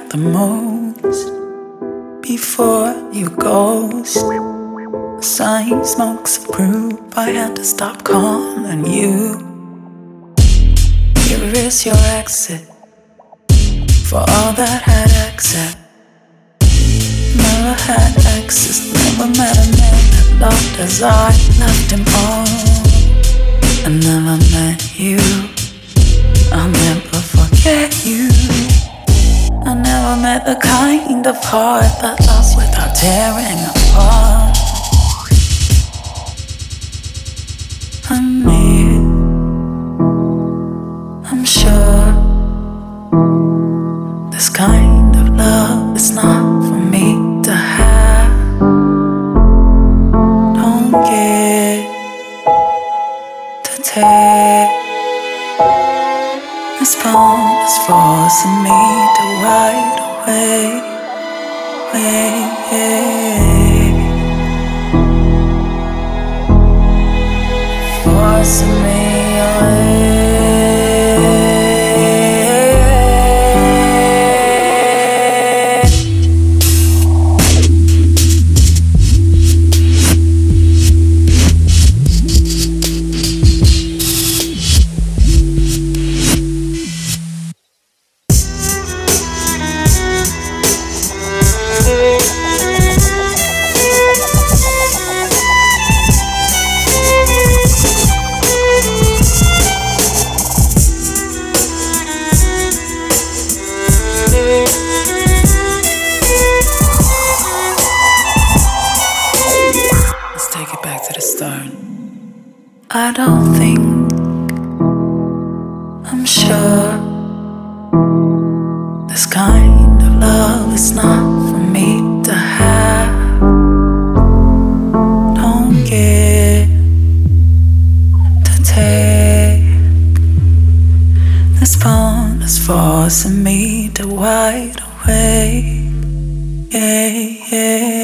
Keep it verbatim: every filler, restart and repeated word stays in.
like the most. Before you ghost, sign smokes approve. I had to stop calling you. Here is your exit for all that had exit. Never had access, never met a man that loved as I loved him all. I never met you, I'll never forget you. I never met the kind of heart that loves without tearing apart. I'm near, I'm sure this kind of love is not for me to have. Don't get to take. This phone is forcing me to ride away, away, forcing me away. I don't think, I'm sure this kind of love is not for me to have. Don't get to take. This phone is forcing me to ride away. Yeah, yeah.